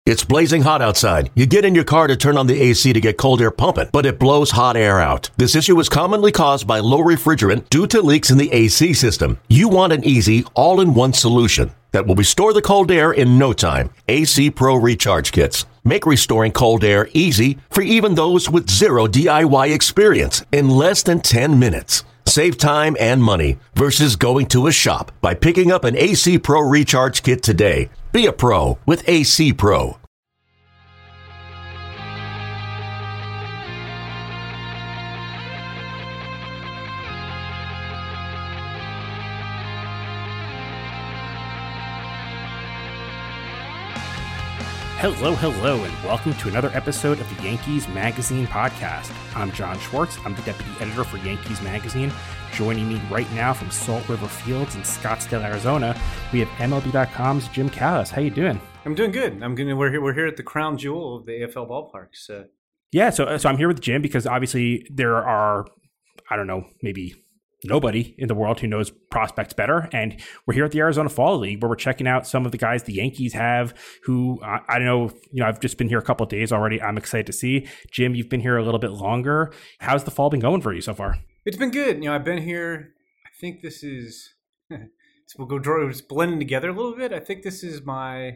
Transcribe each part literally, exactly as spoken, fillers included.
It's blazing hot outside. You get in your car to turn on the A C to get cold air pumping, but it blows hot air out. This issue is commonly caused by low refrigerant due to leaks in the A C system. You want an easy, all-in-one solution that will restore the cold air in no time. A C Pro Recharge Kits make restoring cold air easy for even those with zero D I Y experience in less than ten minutes. Save time and money versus going to a shop by picking up an A C Pro Recharge Kit today. Be a pro with A C Pro. Hello, hello, and welcome to another episode of the Yankees Magazine podcast. I'm John Schwartz. I'm the deputy editor for Yankees Magazine. Joining me right now from Salt River Fields in Scottsdale, Arizona, we have M L B dot com's Jim Callis. How you doing? I'm doing good. I'm gonna. We're here. We're here at the crown jewel of the A F L ballpark. So yeah, so so I'm here with Jim because obviously there are, I don't know, maybe nobody in the world who knows prospects better. And we're here at the Arizona Fall League where we're checking out some of the guys the Yankees have who, uh, I don't know, you know, I've just been here a couple of days already. I'm excited to see. Jim, you've been here a little bit longer. How's the fall been going for you so far? It's been good. You know, I've been here, I think this is, we'll go draw, it's blending together a little bit. I think this is my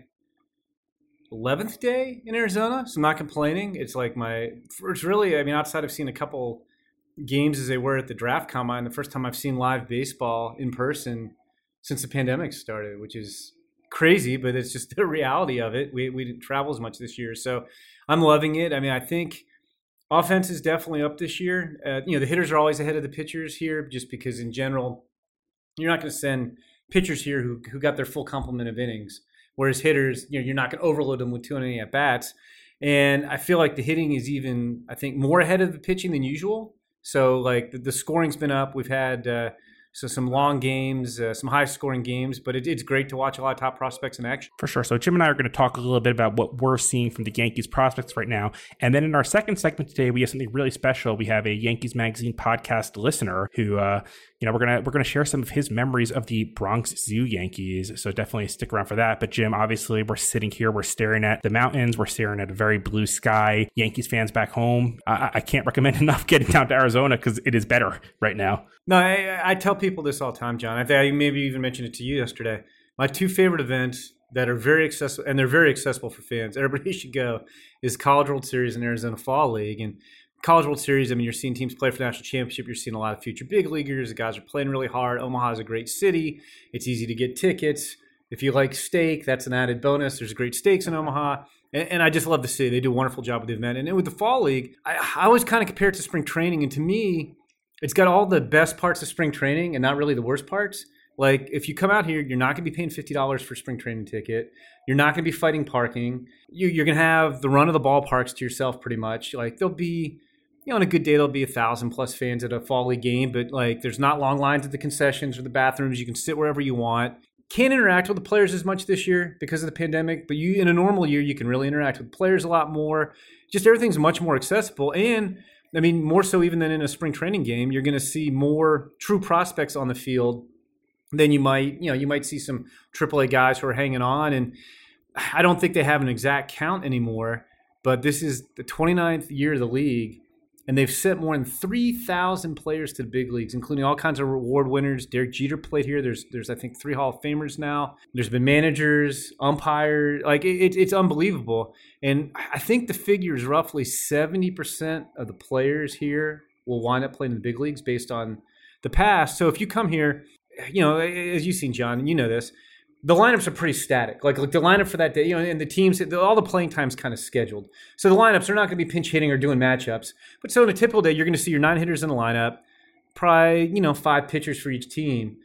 eleventh day in Arizona, so I'm not complaining. It's like my, it's really, I mean, outside of seeing a couple games as they were at the draft combine, the first time I've seen live baseball in person since the pandemic started, which is crazy, but it's just the reality of it. We we didn't travel as much this year, so I'm loving it. I mean, I think offense is definitely up this year. Uh, you know, the hitters are always ahead of the pitchers here, just because in general, you're not going to send pitchers here who who got their full complement of innings, whereas hitters, you know, you're not going to overload them with too many at bats. And I feel like the hitting is even, I think, more ahead of the pitching than usual. So, like, the, the scoring's been up. We've had uh, so some long games, uh, some high-scoring games, but it, it's great to watch a lot of top prospects in action. For sure. So, Jim and I are going to talk a little bit about what we're seeing from the Yankees prospects right now. And then in our second segment today, we have something really special. We have a Yankees Magazine podcast listener who, uh, you know, we're gonna we're gonna share some of his memories of the Bronx Zoo Yankees. So definitely stick around for that. But Jim, obviously, we're sitting here, we're staring at the mountains, we're staring at a very blue sky. Yankees fans back home, I, I can't recommend enough getting down to Arizona because it is better right now. No, I, I tell people this all the time, John. I think I maybe even mentioned it to you yesterday. My two favorite events that are very accessible, and they're very accessible for fans, everybody should go, is College World Series and Arizona Fall League. And College World Series, I mean, you're seeing teams play for the national championship. You're seeing a lot of future big leaguers. The guys are playing really hard. Omaha is a great city. It's easy to get tickets. If you like steak, that's an added bonus. There's great steaks in Omaha. And, and I just love the city. They do a wonderful job with the event. And then with the Fall League, I, I always kind of compare it to spring training. And to me, it's got all the best parts of spring training and not really the worst parts. Like, if you come out here, you're not going to be paying fifty dollars for a spring training ticket. You're not going to be fighting parking. You, you're going to have the run of the ballparks to yourself pretty much. Like, there'll be, you know, on a good day, there'll be a thousand plus fans at a Fall League game, but like, there's not long lines at the concessions or the bathrooms. You can sit wherever you want. Can't interact with the players as much this year because of the pandemic, but you, in a normal year, you can really interact with players a lot more. Just everything's much more accessible. And I mean, more so even than in a spring training game, you're going to see more true prospects on the field than you might, you know, you might see some triple A guys who are hanging on. And I don't think they have an exact count anymore, but this is the twenty-ninth year of the league. And they've sent more than three thousand players to the big leagues, including all kinds of award winners. Derek Jeter played here. There's, there's I think, three Hall of Famers now. There's been managers, umpires. Like, it, it's unbelievable. And I think the figure is roughly seventy percent of the players here will wind up playing in the big leagues based on the past. So if you come here, you know, as you've seen, John, and you know this, the lineups are pretty static. Like, like the lineup for that day, you know, and the teams, all the playing time's kind of scheduled. So the lineups are not going to be pinch hitting or doing matchups. But so in a typical day, you're going to see your nine hitters in the lineup, probably, you know, five pitchers for each team.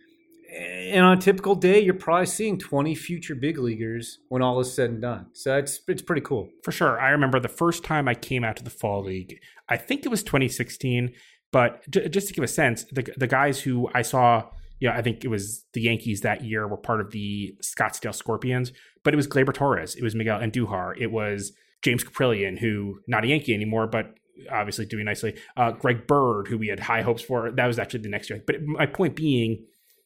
And on a typical day, you're probably seeing twenty future big leaguers when all is said and done. So it's it's pretty cool. For sure. I remember the first time I came out to the Fall League, I think it was twenty sixteen. But j- just to give a sense, the the guys who I saw, you know, I think it was the Yankees that year were part of the Scottsdale Scorpions, but it was Gleyber Torres, it was Miguel Andujar, it was James Caprillion, who not a Yankee anymore, but obviously doing nicely. Uh, Greg Bird, who we had high hopes for, that was actually the next year. But my point being,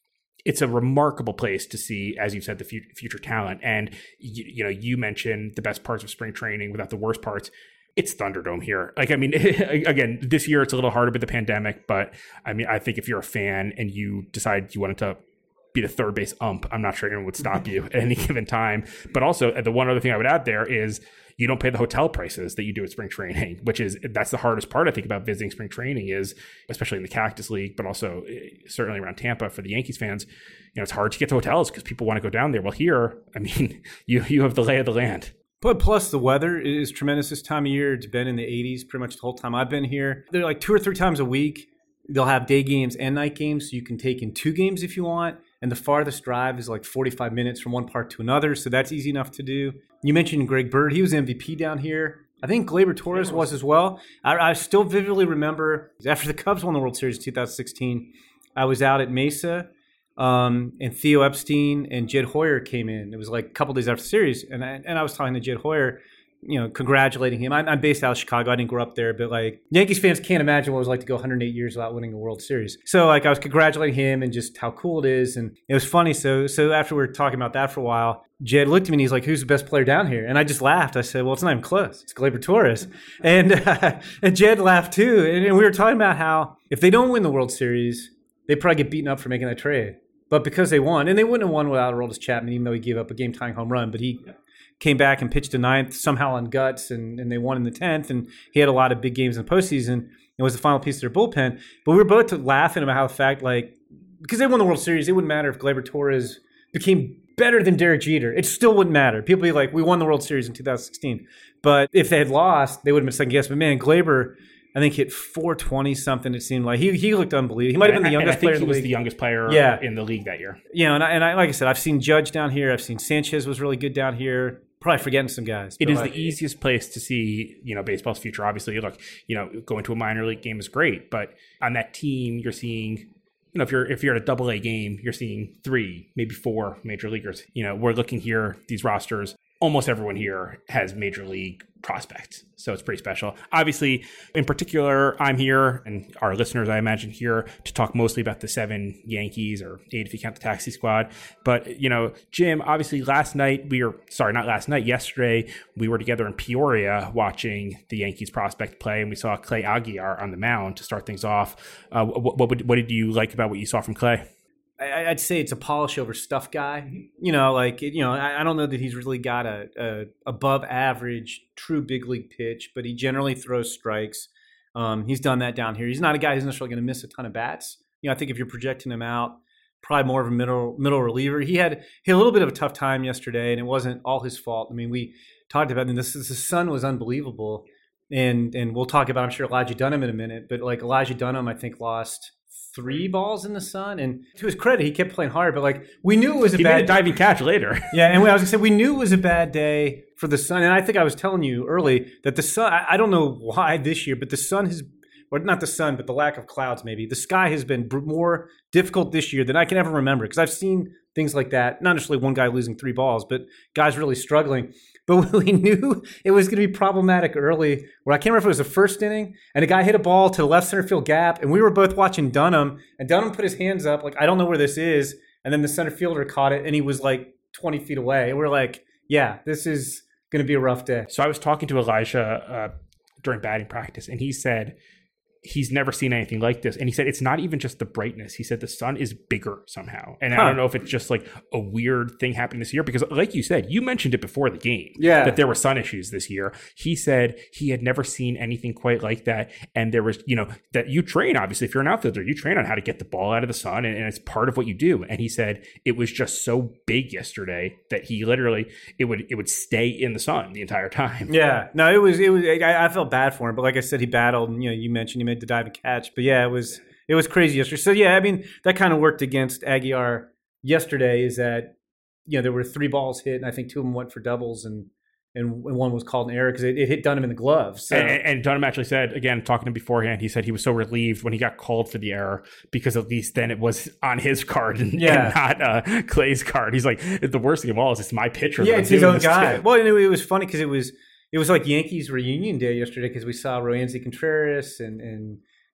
it's a remarkable place to see, as you said, the future, future talent. And, you, you know, you mentioned the best parts of spring training without the worst parts. It's Thunderdome here. Like, I mean, again, this year it's a little harder with the pandemic, but I mean, I think if you're a fan and you decide you wanted to be the third base ump, I'm not sure anyone would stop you at any given time. But also, the one other thing I would add there is you don't pay the hotel prices that you do at spring training, which is, that's the hardest part, I think, about visiting spring training is, especially in the Cactus League, but also certainly around Tampa for the Yankees fans, you know, it's hard to get to hotels because people want to go down there. Well, here, I mean, you you have the lay of the land. But plus the weather is tremendous this time of year. It's been in the eighties pretty much the whole time I've been here. They're like two or three times a week. They'll have day games and night games, so you can take in two games if you want. And the farthest drive is like forty-five minutes from one park to another, so that's easy enough to do. You mentioned Greg Bird. He was M V P down here. I think Gleyber Torres was as well. I, I still vividly remember after the Cubs won the World Series in two thousand sixteen, I was out at Mesa, um, and Theo Epstein and Jed Hoyer came in. It was like a couple days after the series, and I, and I was talking to Jed Hoyer, you know, congratulating him. I'm, I'm based out of Chicago. I didn't grow up there, but like Yankees fans can't imagine what it was like to go one hundred eight years without winning a World Series. So like I was congratulating him and just how cool it is. And it was funny. So so after we were talking about that for a while, Jed looked at me and he's like, "Who's the best player down here?" And I just laughed. I said, "Well, it's not even close. It's Gleyber Torres." And uh, and Jed laughed too. And, and we were talking about how if they don't win the World Series, they probably get beaten up for making that trade. But because they won, and they wouldn't have won without Aroldis Chapman, even though he gave up a game-tying home run, but he came back and pitched a ninth somehow on guts, and, and they won in the tenth, and he had a lot of big games in the postseason. It was the final piece of their bullpen. But we were both laughing about how the fact, like, because they won the World Series, it wouldn't matter if Gleyber Torres became better than Derek Jeter. It still wouldn't matter. People would be like, we won the World Series in two thousand sixteen. But if they had lost, they would have been second-guessed. But, man, Gleyber, I think, hit four twenty something. It seemed like he he looked unbelievable. He might have been the youngest player. I think player in the he was league. the youngest player yeah. in the league that year. Yeah, and I, and I, like I said, I've seen Judge down here. I've seen Sanchez was really good down here. Probably forgetting some guys. It is like, the easiest place to see, you know, baseball's future. Obviously, look, you know, going to a minor league game is great, but on that team, you're seeing, you know, if you're if you're at a double A game, you're seeing three, maybe four major leaguers. You know, we're looking here, these rosters. Almost everyone here has major league prospects, so it's pretty special. Obviously, in particular, I'm here, and our listeners, I imagine, here to talk mostly about the seven Yankees, or eight if you count the taxi squad. But, you know, Jim, obviously last night, we were, sorry, not last night, yesterday, we were together in Peoria watching the Yankees prospect play, and we saw Clay Aguilar on the mound to start things off. Uh, what, what, what did you like about what you saw from Clay? I'd say it's a polish over stuff guy. You know, like, you know, I don't know that he's really got a, a above average true big league pitch, but he generally throws strikes. Um, he's done that down here. He's not a guy who's necessarily going to miss a ton of bats. You know, I think if you're projecting him out, probably more of a middle middle reliever. He had, he had a little bit of a tough time yesterday, and it wasn't all his fault. I mean, we talked about it. This, the sun was unbelievable. And and we'll talk about, I'm sure, Elijah Dunham in a minute. But like Elijah Dunham, I think, lost three balls in the sun, and to his credit, he kept playing hard. But like, we knew it was a he bad made a diving catch later. Yeah, and I was gonna say we knew it was a bad day for the sun, and I think I was telling you early that the sun. I, I don't know why this year, but the sun has, or not the sun, but the lack of clouds. Maybe the sky has been more difficult this year than I can ever remember, because I've seen things like that. Not necessarily one guy losing three balls, but guys really struggling. But we knew it was going to be problematic early, where I can't remember if it was the first inning, and a guy hit a ball to the left center field gap, and we were both watching Dunham, and Dunham put his hands up like, I don't know where this is, and then the center fielder caught it, and he was like twenty feet away. And we're like, yeah, this is going to be a rough day. So I was talking to Elijah uh, during batting practice, and he said he's never seen anything like this. And he said it's not even just the brightness. He said the sun is bigger somehow. And huh. I don't know if it's just like a weird thing happening this year, because like you said, you mentioned it before the game, yeah, that there were sun issues this year. He said he had never seen anything quite like that. And there was, you know, that you train, obviously, if you're an outfielder, you train on how to get the ball out of the sun, and, and it's part of what you do. And he said it was just so big yesterday that he literally, it would, it would stay in the sun the entire time. Yeah, no, it was, it was, I, I felt bad for him, but like I said, he battled, and, you know, you mentioned he made the dive and catch, but yeah, it was it was crazy yesterday. So yeah, I mean, that kind of worked against Aguilar yesterday, is that, you know, there were three balls hit, and I think two of them went for doubles, and and one was called an error because it, it hit Dunham in the gloves. So. And, and Dunham actually said, again, talking to him beforehand, he said he was so relieved when he got called for the error, because at least then it was on his card and, yeah. and not uh, Clay's card. He's like, the worst thing of all is it's my pitcher. Yeah, it's his own guy. To. Well, and it, it was funny because it was it was like Yankees reunion day yesterday, because we saw Roansy Contreras and and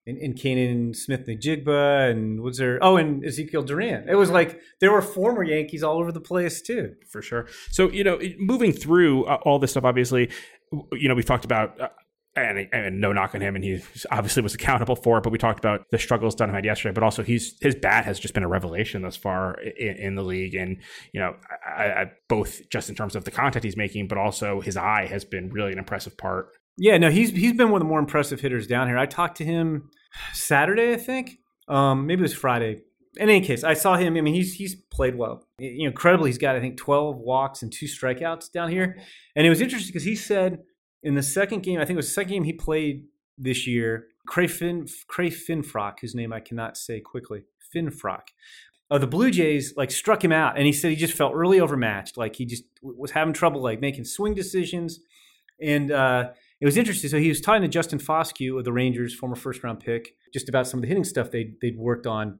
and, and Kanan Smith-Njigba, and was there? Oh, and Ezekiel Duran. It was like there were former Yankees all over the place too. For sure. So, you know, moving through uh, all this stuff, obviously, you know, we've talked about. Uh, And, and no knock on him, and he obviously was accountable for it. But we talked about the struggles Dunham had yesterday. But also, he's his bat has just been a revelation thus far in, in the league. And you know, I, I, both just in terms of the contact he's making, but also his eye has been really an impressive part. Yeah, no, he's he's been one of the more impressive hitters down here. I talked to him Saturday, I think. Um, maybe it was Friday. In any case, I saw him. I mean, he's he's played well. You know, incredibly, he's got I think twelve walks and two strikeouts down here. And it was interesting because he said. In the second game, I think it was the second game he played this year, Cray, Fin, Cray Finfrock, whose name I cannot say quickly, Finfrock, uh, the Blue Jays like struck him out, and he said he just felt really overmatched. Like he just was having trouble like making swing decisions, and uh, it was interesting. So he was talking to Justin Foscue of the Rangers, former first round pick, just about some of the hitting stuff they they'd worked on,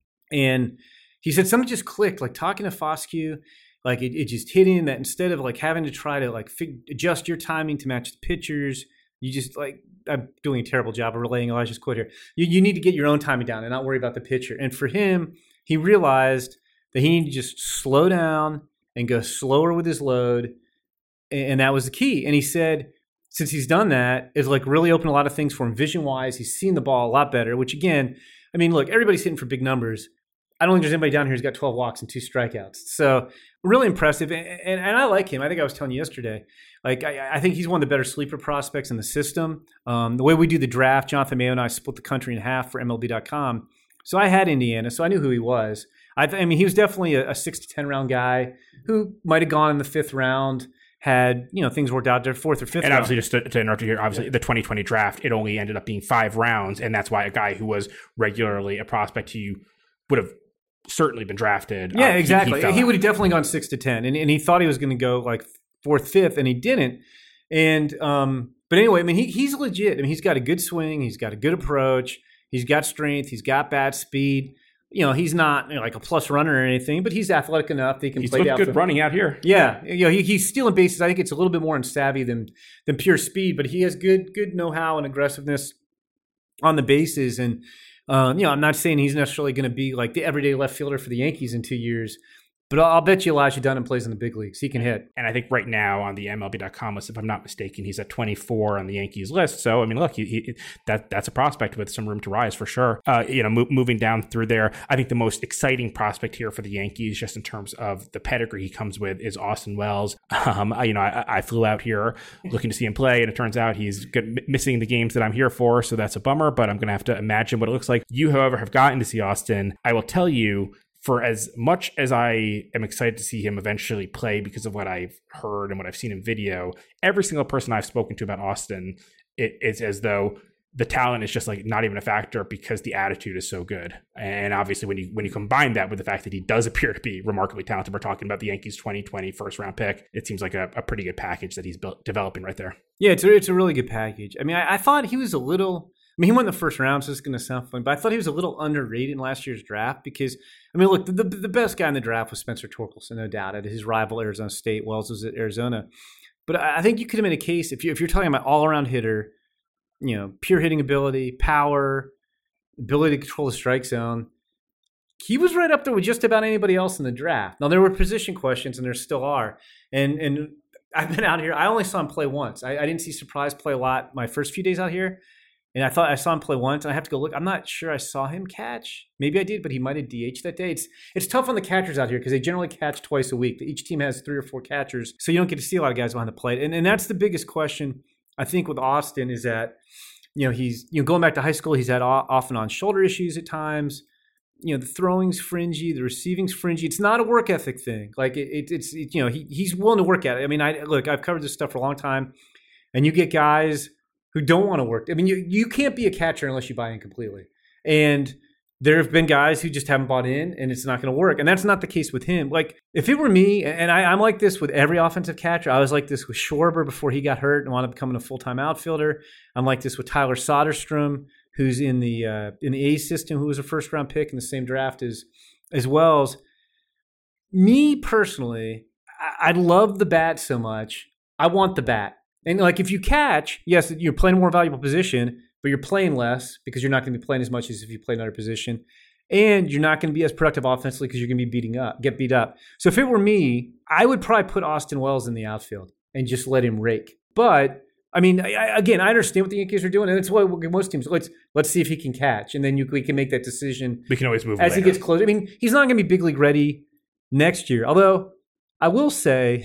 and he said something just clicked. Like talking to Foscue. Like it, it just hit in that instead of like having to try to like fig- adjust your timing to match the pitchers, you just like, I'm doing a terrible job of relaying Elijah's quote here. You, you need to get your own timing down and not worry about the pitcher. And for him, he realized that he needed to just slow down and go slower with his load. And that was the key. And he said, since he's done that, it's like really opened a lot of things for him vision wise. He's seen the ball a lot better, which again, I mean, look, everybody's hitting for big numbers. I don't think there's anybody down here who's got twelve walks and two strikeouts. So really impressive. And, and, and I like him. I think I was telling you yesterday, like I, I think he's one of the better sleeper prospects in the system. Um, the way we do the draft, Jonathan Mayo and I split the country in half for M L B dot com. So I had Indiana, so I knew who he was. I, th- I mean, he was definitely a, a six to ten round guy who might have gone in the fifth round. Had, you know, things worked out there, fourth or fifth and round. obviously, just to, to interrupt you here, obviously, yeah. The twenty twenty draft, it only ended up being five rounds, and that's why a guy who was regularly a prospect who you would have certainly been drafted. Yeah, uh, exactly. He, he, he would have definitely gone six to ten, and, and he thought he was going to go like fourth, fifth, and he didn't. And um, but anyway, I mean, he he's legit. I mean, he's got a good swing, he's got a good approach, he's got strength, he's got bat speed. You know, he's not you know, like a plus runner or anything, but he's athletic enough that he can he's play looked down. Good running out here. Yeah, you know, he, he's stealing bases. I think it's a little bit more unsavvy than than pure speed, but he has good good know-how and aggressiveness on the bases. And um, you know, I'm not saying he's necessarily going to be like the everyday left fielder for the Yankees in two years. But I'll bet you Elijah Dunham plays in the big leagues. He can hit. And I think right now on the M L B dot com list, if I'm not mistaken, he's at twenty-four on the Yankees list. So, I mean, look, he, he, that that's a prospect with some room to rise for sure. Uh, you know, mo- moving down through there, I think the most exciting prospect here for the Yankees, just in terms of the pedigree he comes with, is Austin Wells. Um, I, you know, I, I flew out here looking to see him play, and it turns out he's good, missing the games that I'm here for. So that's a bummer, but I'm going to have to imagine what it looks like. You, however, have gotten to see Austin. I will tell you, for as much as I am excited to see him eventually play because of what I've heard and what I've seen in video, every single person I've spoken to about Austin, it, it's as though the talent is just like not even a factor because the attitude is so good. And obviously when you when you combine that with the fact that he does appear to be remarkably talented, we're talking about the Yankees twenty twenty first round pick, it seems like a, a pretty good package that he's built, developing right there. Yeah, it's a, it's a really good package. I mean, I, I thought he was a little... I mean, he won the first round, so it's going to sound fun, but I thought he was a little underrated in last year's draft because, I mean, look, the, the best guy in the draft was Spencer Torkelson, no doubt. His rival, Arizona State, Wells was at Arizona. But I think you could have made a case, if, you, if you're talking about all-around hitter, you know, pure hitting ability, power, ability to control the strike zone, he was right up there with just about anybody else in the draft. Now, there were position questions, and there still are. And and I've been out here. I only saw him play once. I, I didn't see Surprise play a lot my first few days out here. And I thought I saw him play once, and I have to go look. I'm not sure I saw him catch. Maybe I did, but he might have D H'd that day. It's it's tough on the catchers out here because they generally catch twice a week. Each team has three or four catchers, so you don't get to see a lot of guys behind the plate. And and that's the biggest question, I think, with Austin is that, you know, he's you know going back to high school, he's had off and on shoulder issues at times. You know, the throwing's fringy, the receiving's fringy. It's not a work ethic thing. Like it, it it's it, you know he he's willing to work at it. I mean, I look, I've covered this stuff for a long time, and you get guys who don't want to work. I mean, you, you can't be a catcher unless you buy in completely. And there have been guys who just haven't bought in, and it's not going to work. And that's not the case with him. Like, if it were me, and I, I'm like this with every offensive catcher. I was like this with Schwarber before he got hurt and wound up becoming a full-time outfielder. I'm like this with Tyler Soderstrom, who's in the uh, in the A system, who was a first-round pick in the same draft as, as Wells. Me, personally, I, I love the bat so much. I want the bat. And like if you catch, yes, you're playing a more valuable position, but you're playing less because you're not going to be playing as much as if you play another position. And you're not going to be as productive offensively because you're going to be beating up, get beat up. So if it were me, I would probably put Austin Wells in the outfield and just let him rake. But I mean, I, again, I understand what the Yankees are doing, and it's what most teams. Let's let's see if he can catch, and then you, we can make that decision. We can always move as later. he gets closer. I mean, he's not going to be big league ready next year. Although I will say,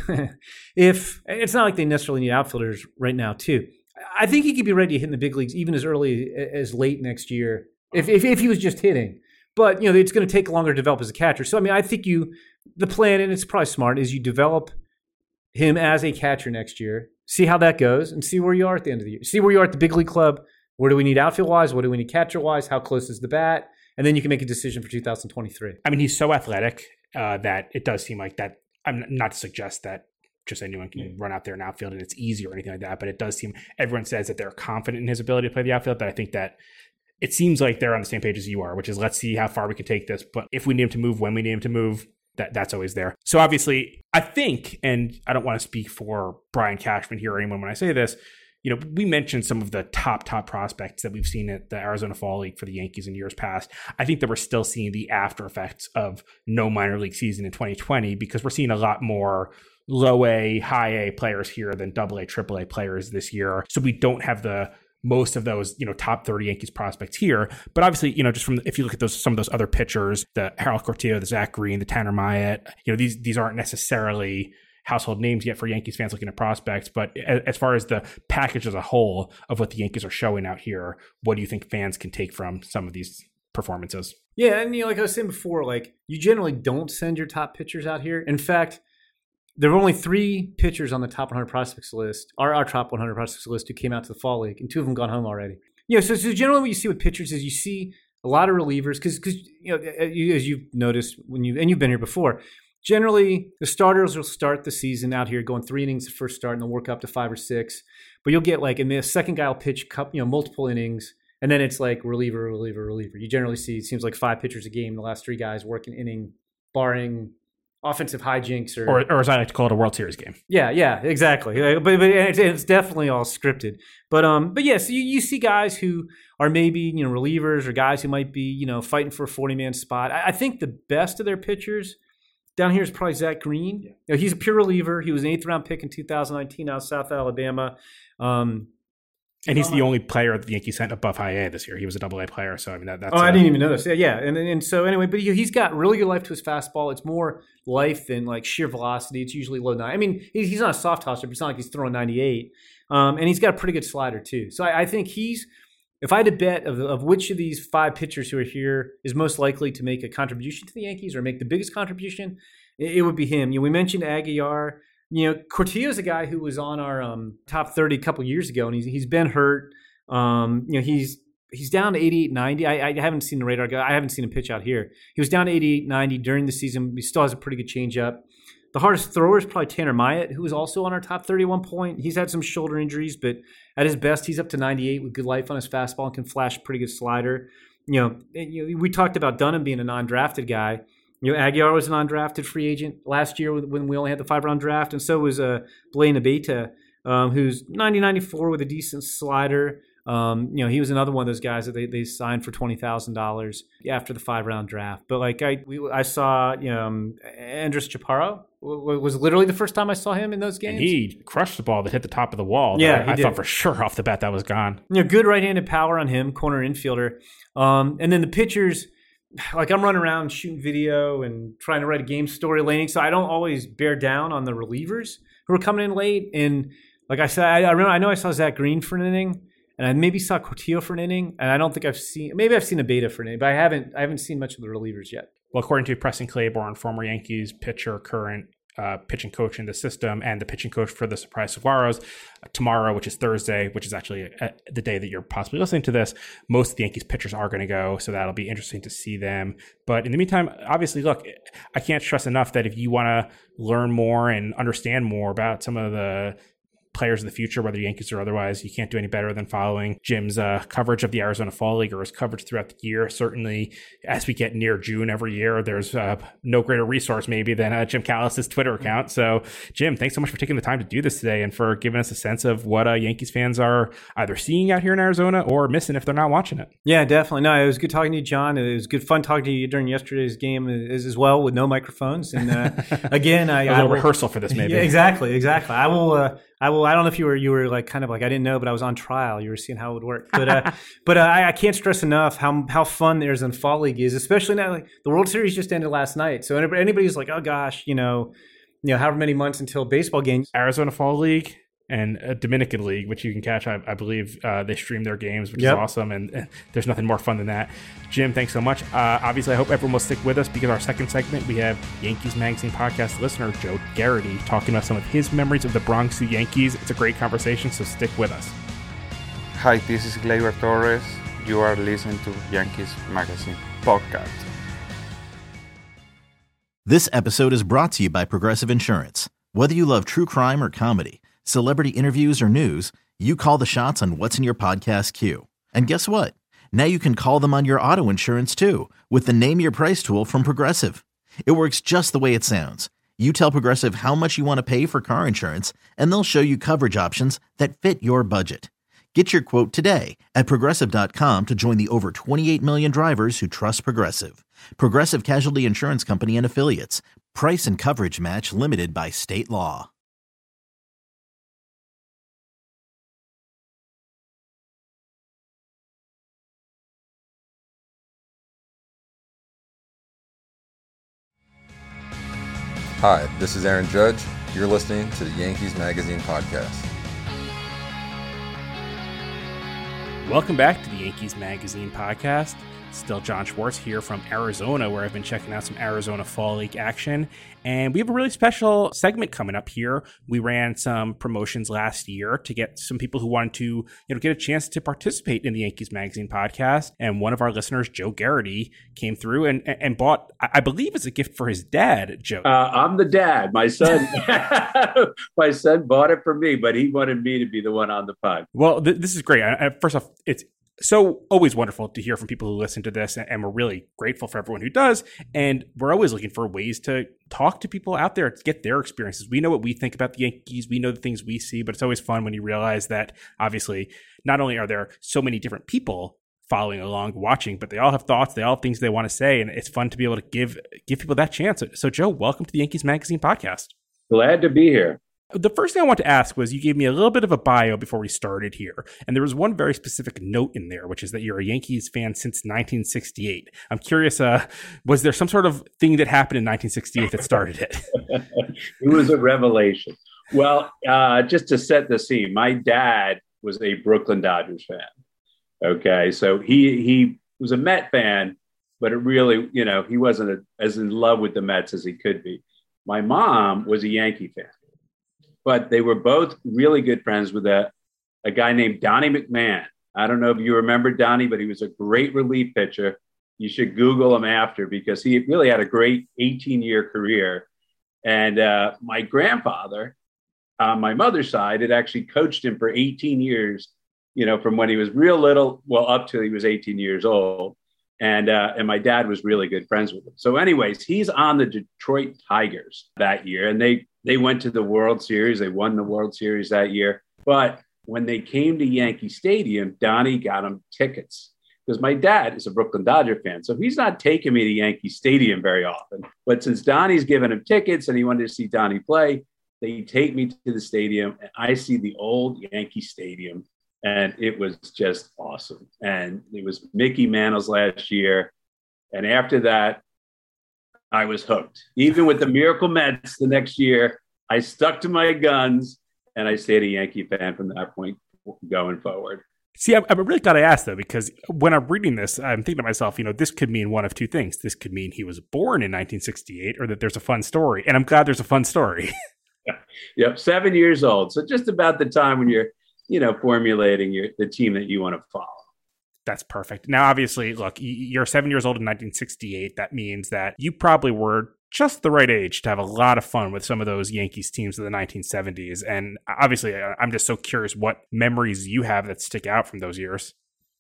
if it's not like they necessarily need outfielders right now, too. I think he could be ready to hit in the big leagues even as early as late next year if if, if he was just hitting. But, you know, it's going to take longer to develop as a catcher. So, I mean, I think you, the plan, and it's probably smart, is you develop him as a catcher next year, see how that goes, and see where you are at the end of the year. See where you are at the big league club. Where do we need outfield-wise? What do we need catcher-wise? How close is the bat? And then you can make a decision for two thousand twenty-three. I mean, he's so athletic uh, that it does seem like that. I'm not to suggest that just anyone can yeah. run out there in outfield and it's easy or anything like that, but it does seem, everyone says that they're confident in his ability to play the outfield, but I think that it seems like they're on the same page as you are, which is let's see how far we can take this. But if we need him to move, when we need him to move, that that's always there. So obviously, I think, and I don't want to speak for Brian Cashman here or anyone when I say this, you know, we mentioned some of the top, top prospects that we've seen at the Arizona Fall League for the Yankees in years past. I think that we're still seeing the after effects of no minor league season in twenty twenty because we're seeing a lot more low A, high A players here than double A, triple A players this year. So we don't have the most of those, you know, top thirty Yankees prospects here. But obviously, you know, just from, if you look at those, some of those other pitchers, the Harold Cortillo, the Zach Green, the Tanner Myatt, you know, these, these aren't necessarily household names yet for Yankees fans looking at prospects. But as far as the package as a whole of what the Yankees are showing out here, what do you think fans can take from some of these performances? Yeah. And, you know, like I was saying before, like you generally don't send your top pitchers out here. In fact, there were only three pitchers on the top one hundred prospects list, our, our top one hundred prospects list, who came out to the Fall League, and two of them gone home already. Yeah, so, so generally what you see with pitchers is you see a lot of relievers, because because you know, as you've noticed when you and you've been here before, generally the starters will start the season out here going three innings the first start, and they'll work up to five or six. But you'll get like, and the second guy will pitch you know multiple innings, and then it's like reliever, reliever, reliever. You generally see it seems like five pitchers a game. The last three guys work an inning, barring offensive hijinks, or, or or as I like to call it, a World Series game. Yeah, yeah, exactly. But, but it's, it's definitely all scripted. But um, but yes, yeah, so you, you see guys who are maybe you know relievers or guys who might be you know fighting for a forty man spot. I, I think the best of their pitchers down here is probably Zach Green. You know, he's a pure reliever. He was an eighth round pick in two thousand nineteen out of South Alabama. Um, And he's the only player that the Yankees sent above high A this year. He was a double A player. So, I mean, that, that's... Oh, I I didn't even notice. Yeah, yeah. And and so, anyway, but he, he's got really good life to his fastball. It's more life than, like, sheer velocity. It's usually low nine. I mean, he's, he's not a soft tosser, but it's not like he's throwing ninety-eight. Um, and he's got a pretty good slider, too. So, I, I think he's... If I had to bet of, of which of these five pitchers who are here is most likely to make a contribution to the Yankees or make the biggest contribution, it, it would be him. You know, we mentioned Aguilar. You know, Cortillo's a guy who was on our um, top thirty a couple years ago, and he's he's been hurt. Um, you know, he's he's down to eighty-eight, ninety. I, I haven't seen the radar go. I haven't seen him pitch out here. He was down to eighty-eight, ninety during the season. He still has a pretty good changeup. The hardest thrower is probably Tanner Myatt, who was also on our top thirty at one point. He's had some shoulder injuries, but at his best, he's up to ninety-eight with good life on his fastball and can flash a pretty good slider. You know, you know we talked about Dunham being a non-drafted guy. You know, Aguilar was a non-drafted free agent last year when we only had the five-round draft, and so was uh, Blaine Abeta, um, who's ninety ninety-four with a decent slider. Um, you know, he was another one of those guys that they, they signed for twenty thousand dollars after the five-round draft. But, like, I we, I saw, you know, um, Andres Chaparro was literally the first time I saw him in those games. And he crushed the ball that hit the top of the wall. Yeah, I, I did. thought for sure off the bat that was gone. You know, good right-handed power on him, corner infielder. Um, and then the pitchers, like I'm running around shooting video and trying to write a game story laning, so I don't always bear down on the relievers who are coming in late. And like I said, I, I remember I know I saw Zach Green for an inning. And I maybe saw Cortillo for an inning, and I don't think I've seen – maybe I've seen Abeta for an inning, but I haven't I haven't seen much of the relievers yet. Well, according to Preston Claiborne, former Yankees pitcher, current uh, pitching coach in the system, and the pitching coach for the Surprise Saguaros, uh, tomorrow, which is Thursday, which is actually uh, the day that you're possibly listening to this, most of the Yankees pitchers are going to go, so that'll be interesting to see them. But in the meantime, obviously, look, I can't stress enough that if you want to learn more and understand more about some of the – players of the future, whether Yankees or otherwise. You can't do any better than following Jim's uh, coverage of the Arizona Fall League or his coverage throughout the year. Certainly, as we get near June every year, there's uh, no greater resource maybe than uh, Jim Callis's Twitter account. So, Jim, thanks so much for taking the time to do this today and for giving us a sense of what uh, Yankees fans are either seeing out here in Arizona or missing if they're not watching it. Yeah, definitely. No, it was good talking to you, John. It was good fun talking to you during yesterday's game as, as well with no microphones. And uh, again, I, a little I will, rehearsal for this, maybe. Yeah, exactly, exactly. I will. Uh, I will. I don't know if you were. You were like kind of like I didn't know, but I was on trial. You were seeing how it would work. But uh, but uh, I, I can't stress enough how how fun the Arizona Fall League is, especially now. Like, the World Series just ended last night, so anybody, anybody who's like, oh gosh, you know, you know, however many months until baseball games. Arizona Fall League and a Dominican League, which you can catch. I, I believe uh, they stream their games, which yep. is awesome. And uh, there's nothing more fun than that. Jim, thanks so much. Uh, obviously, I hope everyone will stick with us because our second segment, we have Yankees Magazine podcast listener Joe Garrity talking about some of his memories of the Bronx Zoo Yankees. It's a great conversation, so stick with us. Hi, this is Gleyber Torres. You are listening to Yankees Magazine podcast. This episode is brought to you by Progressive Insurance. Whether you love true crime or comedy, celebrity interviews or news, you call the shots on what's in your podcast queue. And guess what? Now you can call them on your auto insurance too with the Name Your Price tool from Progressive. It works just the way it sounds. You tell Progressive how much you want to pay for car insurance, and they'll show you coverage options that fit your budget. Get your quote today at Progressive dot com to join the over twenty-eight million drivers who trust Progressive. Progressive Casualty Insurance Company and Affiliates. Price and coverage match limited by state law. Hi, this is Aaron Judge. You're listening to the Yankees Magazine podcast. Welcome back to the Yankees Magazine podcast. Still John Schwartz here from Arizona, where I've been checking out some Arizona Fall League action. And we have a really special segment coming up here. We ran some promotions last year to get some people who wanted to, you know, get a chance to participate in the Yankees Magazine podcast. And one of our listeners, Joe Garrity, came through and and bought, I believe, as a gift for his dad, Joe. Uh, I'm the dad. My son, my son bought it for me, but he wanted me to be the one on the pod. Well, th- this is great. I, I, first off, it's so always wonderful to hear from people who listen to this, and we're really grateful for everyone who does. And we're always looking for ways to talk to people out there to get their experiences. We know what we think about the Yankees. We know the things we see, but it's always fun when you realize that obviously not only are there so many different people following along, watching, but they all have thoughts. They all have things they want to say. And it's fun to be able to give, give people that chance. So Joe, welcome to the Yankees Magazine podcast. Glad to be here. The first thing I want to ask was you gave me a little bit of a bio before we started here. And there was one very specific note in there, which is that you're a Yankees fan since nineteen sixty-eight. I'm curious, uh, was there some sort of thing that happened in nineteen sixty-eight that started it? It was a revelation. Well, uh, just to set the scene, my dad was a Brooklyn Dodgers fan. Okay, so he he was a Met fan, but it really, you know, he wasn't a, as in love with the Mets as he could be. My mom was a Yankee fan. But they were both really good friends with a, a guy named Donnie McMahon. I don't know if you remember Donnie, but he was a great relief pitcher. You should Google him after because he really had a great eighteen-year career. And uh, my grandfather, on my mother's side, had actually coached him for eighteen years, you know, from when he was real little, well, up till he was eighteen years old. And uh, and my dad was really good friends with him. So anyways, he's on the Detroit Tigers that year. And they They went to the World Series. They won the World Series that year. But when they came to Yankee Stadium, Donnie got them tickets because my dad is a Brooklyn Dodger fan. So he's not taking me to Yankee Stadium very often. But since Donnie's given him tickets and he wanted to see Donnie play, they take me to the stadium and I see the old Yankee Stadium. And it was just awesome. And it was Mickey Mantle's last year. And after that, I was hooked. Even with the Miracle Mets the next year, I stuck to my guns and I stayed a Yankee fan from that point going forward. See, I'm, I'm really glad I asked, though, because when I'm reading this, I'm thinking to myself, you know, this could mean one of two things. This could mean he was born in nineteen sixty-eight or that there's a fun story. And I'm glad there's a fun story. Yep, seven years old. So just about the time when you're, you know, formulating your the team that you want to follow. That's perfect. Now, obviously, look, you're seven years old in nineteen sixty-eight. That means that you probably were just the right age to have a lot of fun with some of those Yankees teams of the nineteen seventies. And obviously, I'm just so curious what memories you have that stick out from those years.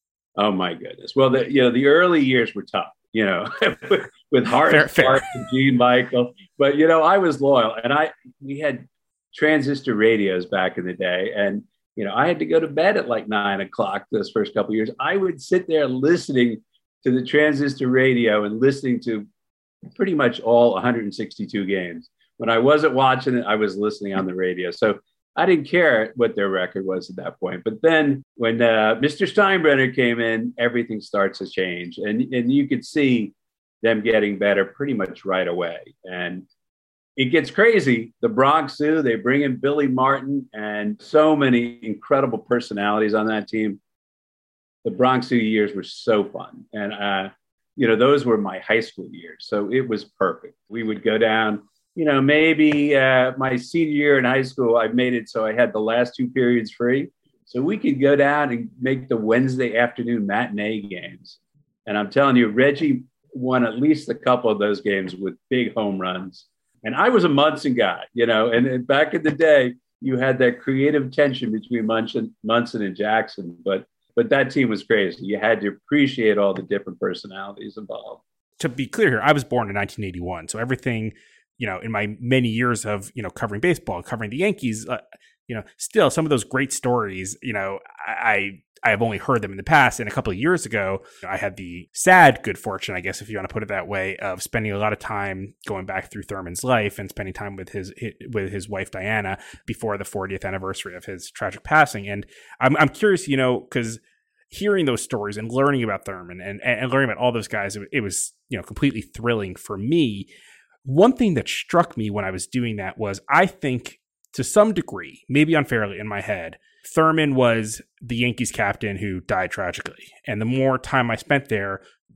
Oh my goodness! Well, the you know the early years were tough, you know, with, with Hart, Fair, fair. Hart and Gene Michael. But you know, I was loyal, and I we had transistor radios back in the day, and you know, I had to go to bed at like nine o'clock those first couple of years. I would sit there listening to the transistor radio and listening to pretty much all one hundred sixty-two games. When I wasn't watching it, I was listening on the radio. So I didn't care what their record was at that point. But then when uh, Mister Steinbrenner came in, everything starts to change. And, and you could see them getting better pretty much right away. And it gets crazy. The Bronx Zoo, they bring in Billy Martin and so many incredible personalities on that team. The Bronx Zoo years were so fun. And, uh, you know, those were my high school years. So it was perfect. We would go down, you know, maybe uh, my senior year in high school, I made it so I had the last two periods free. So we could go down and make the Wednesday afternoon matinee games. And I'm telling you, Reggie won at least a couple of those games with big home runs. And I was a Munson guy, you know, and, and back in the day, you had that creative tension between Munson, Munson and Jackson. But But that team was crazy. You had to appreciate all the different personalities involved. To be clear here, I was born in nineteen eighty-one. So everything, you know, in my many years of, you know, covering baseball, covering the Yankees, uh, you know, still some of those great stories, you know, I I have only heard them in the past. And a couple of years ago, I had the sad good fortune, I guess, if you want to put it that way, of spending a lot of time going back through Thurman's life and spending time with his with his wife, Diana, before the fortieth anniversary of his tragic passing. And I'm I'm curious, you know, because hearing those stories and learning about Thurman and, and learning about all those guys, it, it was, you know, completely thrilling for me. One thing that struck me when I was doing that was, I think to some degree, maybe unfairly in my head, Thurman was the Yankees captain who died tragically. And the more time I spent there,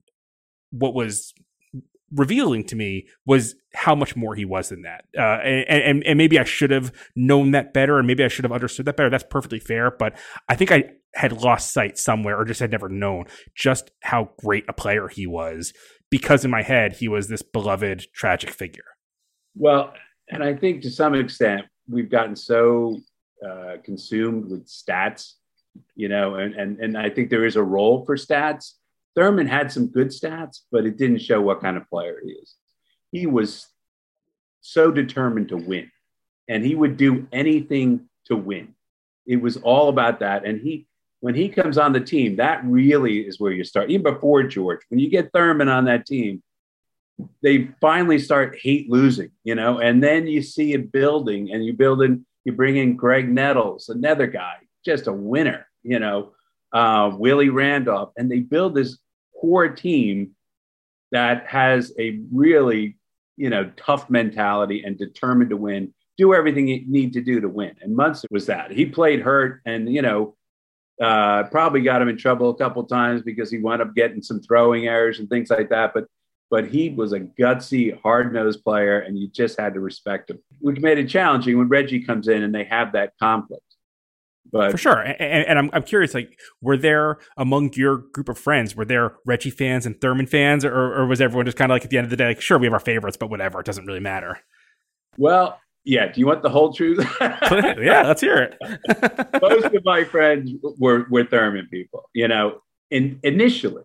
what was revealing to me was how much more he was than that. Uh, and, and, and maybe I should have known that better, and maybe I should have understood that better. That's perfectly fair. But I think I had lost sight somewhere, or just had never known just how great a player he was, because in my head, he was this beloved, tragic figure. Well, and I think to some extent, we've gotten so uh, consumed with stats, you know, and, and, and I think there is a role for stats. Thurman had some good stats, but it didn't show what kind of player he is. He was so determined to win, and he would do anything to win. It was all about that. And he, when he comes on the team, that really is where you start. Even before George, when you get Thurman on that team, they finally start hate losing, you know, and then you see it building, and you build in, you bring in Greg Nettles, another guy, just a winner, you know, uh, Willie Randolph, and they build this core team that has a really, you know, tough mentality and determined to win, do everything you need to do to win. And Munson was that. He played hurt, and, you know, uh, probably got him in trouble a couple of times because he wound up getting some throwing errors and things like that. But But he was a gutsy, hard-nosed player, and you just had to respect him, which made it challenging when Reggie comes in and they have that conflict. But for sure. And, and I'm I'm curious, like, were there among your group of friends, were there Reggie fans and Thurman fans, or, or was everyone just kind of like at the end of the day, like, sure, we have our favorites, but whatever, it doesn't really matter? Well, yeah. Do you want the whole truth? Yeah, let's hear it. Most of my friends were, were Thurman people, you know, in, initially,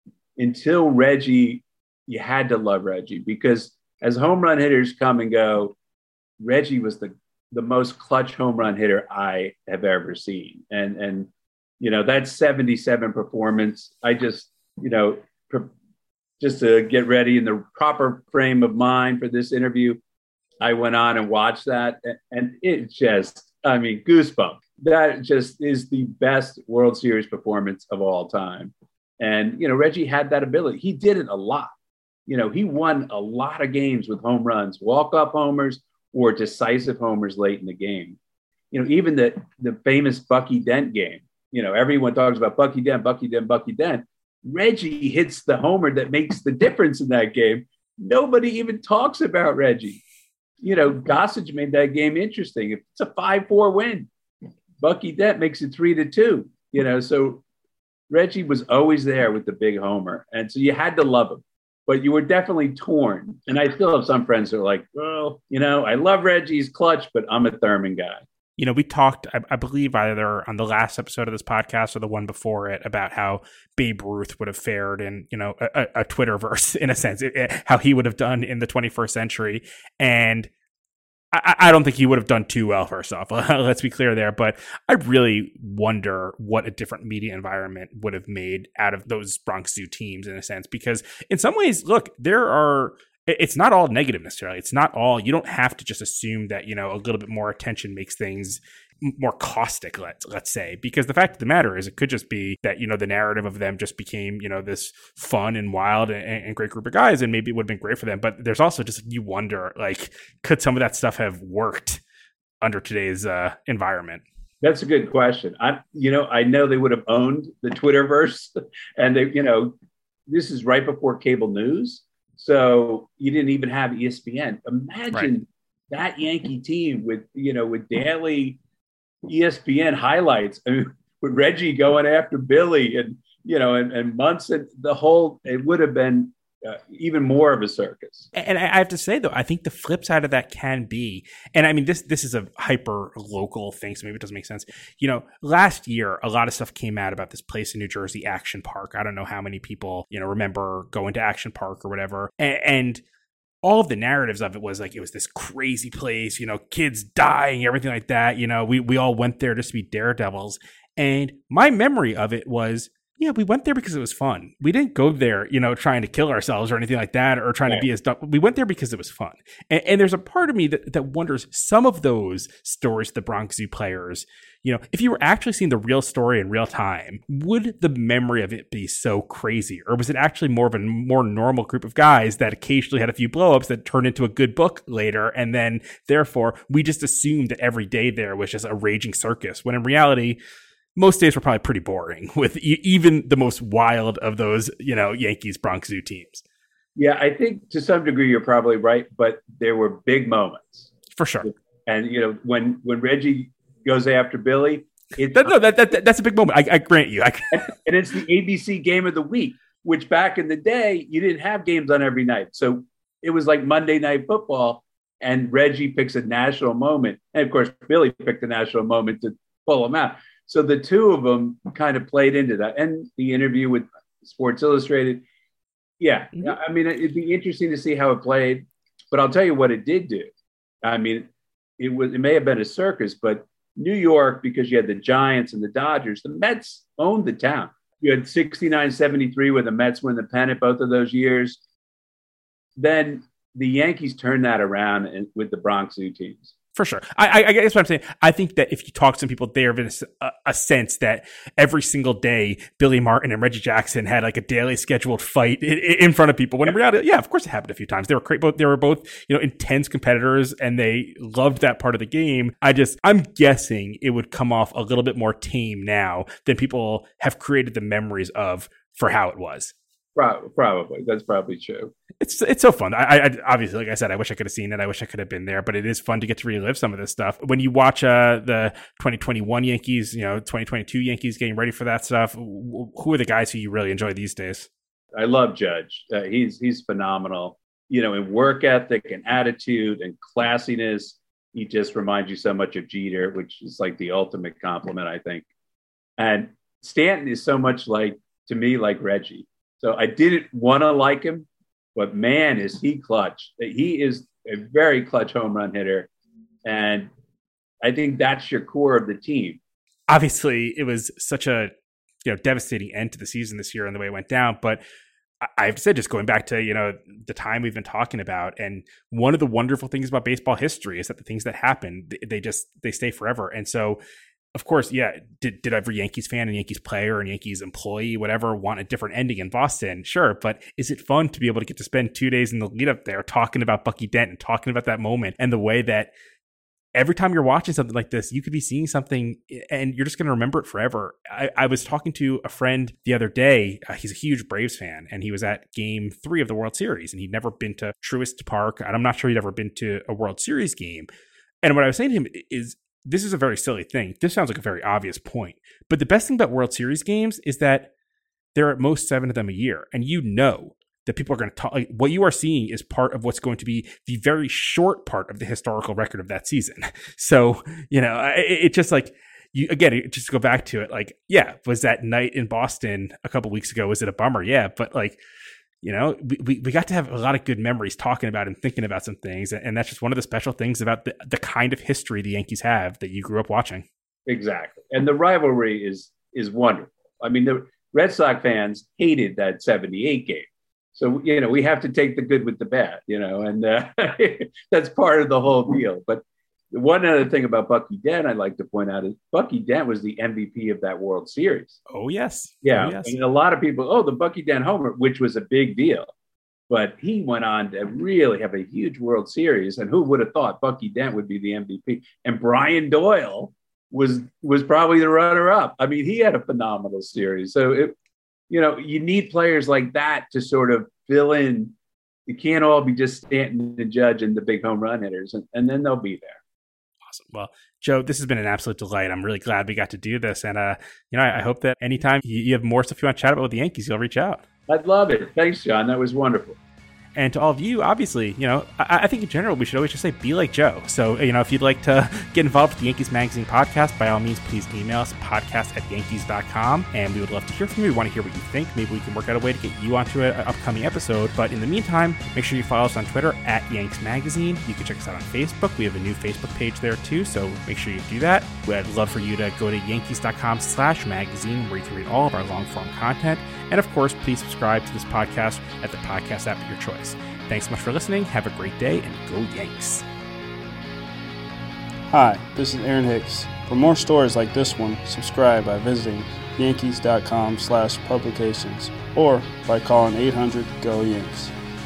until Reggie. You had to love Reggie, because as home run hitters come and go, Reggie was the, the most clutch home run hitter I have ever seen. And, and, you know, that seventy-seven performance, I just, you know, pr- just to get ready in the proper frame of mind for this interview, I went on and watched that, and, and it just, I mean, goosebumps. That just is the best World Series performance of all time. And, you know, Reggie had that ability. He did it a lot. You know, he won a lot of games with home runs, walk-off homers, or decisive homers late in the game. You know, even the, the famous Bucky Dent game, you know, everyone talks about Bucky Dent, Bucky Dent, Bucky Dent. Reggie hits the homer that makes the difference in that game. Nobody even talks about Reggie. You know, Gossage made that game interesting. It's a five four win. Bucky Dent makes it three to two, you know, so Reggie was always there with the big homer. And so you had to love him. but you were definitely torn. And I still have some friends that are like, well, you know, I love Reggie's clutch, but I'm a Thurman guy. You know, we talked, I, I believe, either on the last episode of this podcast or the one before it about how Babe Ruth would have fared in, you know, a, a Twitterverse, in a sense, it, it, how he would have done in the twenty-first century. And I, I don't think he would have done too well, first off. Let's be clear there. But I really wonder what a different media environment would have made out of those Bronx Zoo teams, in a sense, because in some ways, look, there are... It's not all negative necessarily. It's not all, you don't have to just assume that, you know, a little bit more attention makes things more caustic, let's, let's say, because the fact of the matter is it could just be that, you know, the narrative of them just became, you know, this fun and wild and, and great group of guys, and maybe it would have been great for them. But there's also just, you wonder, like, could some of that stuff have worked under today's uh, environment? That's a good question. I, you know, I know they would have owned the Twitterverse, and they, you know, this is right before cable news. So you didn't even have E S P N. Imagine right. that Yankee team with, you know, with daily E S P N highlights. I mean, with Reggie going after Billy and, you know, and, and Munson, the whole, it would have been uh, even more of a circus. And I have to say, though, I think the flip side of that can be, and I mean, this this is a hyper local thing, so maybe it doesn't make sense. You know, last year, a lot of stuff came out about this place in New Jersey, Action Park. I don't know how many people, you know, remember going to Action Park or whatever. And, and all of the narratives of it was like, it was this crazy place, you know, kids dying, everything like that. You know, we, we all went there just to be daredevils. And my memory of it was, yeah, we went there because it was fun. We didn't go there, you know, trying to kill ourselves or anything like that, or trying right. to be as dumb. We went there because it was fun. And, and there's a part of me that, that wonders, some of those stories, the Bronx Zoo players, you know, if you were actually seeing the real story in real time, would the memory of it be so crazy? Or was it actually more of a more normal group of guys that occasionally had a few blowups that turned into a good book later? And then, therefore, we just assumed that every day there was just a raging circus, when in reality, most days were probably pretty boring with e- even the most wild of those, you know, Yankees Bronx Zoo teams. Yeah, I think to some degree you're probably right, but there were big moments for sure. And you know, when when Reggie goes after Billy, it's, that, no, that, that that's a big moment. I, I grant you. I, and it's the A B C game of the week, which back in the day you didn't have games on every night, so it was like Monday Night Football, and Reggie picks a national moment, and of course Billy picked a national moment to pull him out. So the two of them kind of played into that. And the interview with Sports Illustrated. Yeah. Mm-hmm. I mean, it'd be interesting to see how it played, but I'll tell you what it did do. I mean, it was, it may have been a circus, but New York, because you had the Giants and the Dodgers, the Mets owned the town. You had sixty-nine seventy-three where the Mets win the pennant both of those years. Then the Yankees turned that around and, with the Bronx Zoo teams. For sure. I, I guess what I'm saying, I think that if you talk to some people, there is a, a sense that every single day, Billy Martin and Reggie Jackson had like a daily scheduled fight in, in front of people. When in reality, yeah, of course it happened a few times. They were great, both they were both, you know, intense competitors, and they loved that part of the game. I just, I'm guessing it would come off a little bit more tame now than people have created the memories of for how it was. Probably. That's probably true. It's it's so fun. I, I obviously, like I said, I wish I could have seen it. I wish I could have been there, but it is fun to get to relive some of this stuff. When you watch uh, the twenty twenty-one Yankees, you know, twenty twenty-two Yankees getting ready for that stuff, who are the guys who you really enjoy these days? I love Judge. Uh, he's he's phenomenal. You know, in work ethic and attitude and classiness, he just reminds you so much of Jeter, which is like the ultimate compliment, I think. And Stanton is so much like, to me, like Reggie. So I didn't want to like him, but man, is he clutch. He is a very clutch home run hitter. And I think that's your core of the team. Obviously, it was such a you know devastating end to the season this year and the way it went down. But I have to say, just going back to, you know, the time we've been talking about, and one of the wonderful things about baseball history is that the things that happen, they just, they stay forever. And so, of course, yeah, did, did every Yankees fan and Yankees player and Yankees employee, whatever, want a different ending in Boston? Sure. But is it fun to be able to get to spend two days in the lead up there talking about Bucky Dent and talking about that moment, and the way that every time you're watching something like this, you could be seeing something and you're just going to remember it forever. I, I was talking to a friend the other day. Uh, he's a huge Braves fan, and he was at game three of the World Series, and he'd never been to Truist Park. And I'm not sure he'd ever been to a World Series game. And what I was saying to him is, this is a very silly thing. This sounds like a very obvious point. But the best thing about World Series games is that there are at most seven of them a year. And you know that people are going to talk. Like, what you are seeing is part of what's going to be the very short part of the historical record of that season. So, you know, it, it just like you again, just to go back to it. Like, yeah, was that night in Boston a couple weeks ago? Was it a bummer? Yeah, but like, you know, we, we, we got to have a lot of good memories talking about and thinking about some things, and that's just one of the special things about the, the kind of history the Yankees have that you grew up watching. Exactly, and the rivalry is is wonderful. I mean, the Red Sox fans hated that seventy-eight game. So, you know, we have to take the good with the bad, you know, and uh, that's part of the whole deal. But one other thing about Bucky Dent I'd like to point out is Bucky Dent was the M V P of that World Series. Oh, yes. Yeah. Oh, yes. And a lot of people, oh, the Bucky Dent homer, which was a big deal. But he went on to really have a huge World Series. And who would have thought Bucky Dent would be the M V P? And Brian Doyle was was probably the runner-up. I mean, he had a phenomenal series. So, it, you know, you need players like that to sort of fill in. You can't all be just Stanton and Judge and the big home run hitters, and, and then they'll be there. Awesome. Well, Joe, this has been an absolute delight. I'm really glad we got to do this. And, uh, you know, I, I hope that anytime you, you have more stuff you want to chat about with the Yankees, you'll reach out. I'd love it. Thanks, John. That was wonderful. And to all of you, obviously, you know, I, I think in general, we should always just say, be like Joe. So, you know, if you'd like to get involved with the Yankees Magazine podcast, by all means, please email us, podcast at yankees dot com. And we would love to hear from you. We want to hear what you think. Maybe we can work out a way to get you onto an upcoming episode. But in the meantime, make sure you follow us on Twitter at Yanks Magazine. You can check us out on Facebook. We have a new Facebook page there too. So make sure you do that. I'd love for you to go to yankees dot com slash magazine where you can read all of our long form content. And of course, please subscribe to this podcast at the podcast app of your choice. Thanks so much for listening. Have a great day and go Yanks. Hi, this is Aaron Hicks. For more stories like this one, subscribe by visiting yankees dot com slash publications or by calling eight hundred G O Yanks.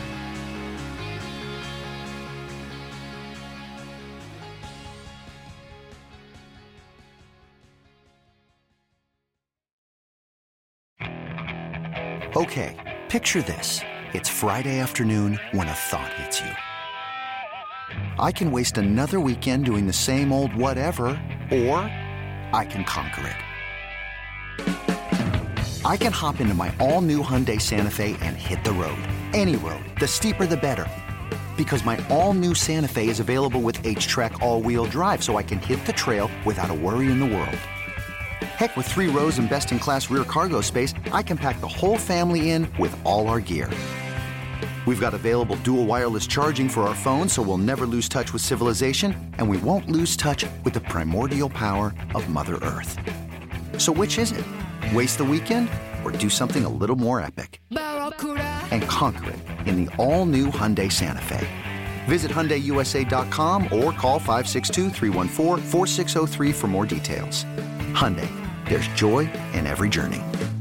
Okay, picture this. It's Friday afternoon when a thought hits you. I can waste another weekend doing the same old whatever, or I can conquer it. I can hop into my all-new Hyundai Santa Fe and hit the road. Any road. The steeper, the better. Because my all-new Santa Fe is available with H-Track all-wheel drive, so I can hit the trail without a worry in the world. Heck, with three rows and best-in-class rear cargo space, I can pack the whole family in with all our gear. We've got available dual wireless charging for our phones, so we'll never lose touch with civilization, and we won't lose touch with the primordial power of Mother Earth. So which is it? Waste the weekend or do something a little more epic? And conquer it in the all-new Hyundai Santa Fe. Visit Hyundai U S A dot com or call five six two, three one four, four six zero three for more details. Hyundai, there's joy in every journey.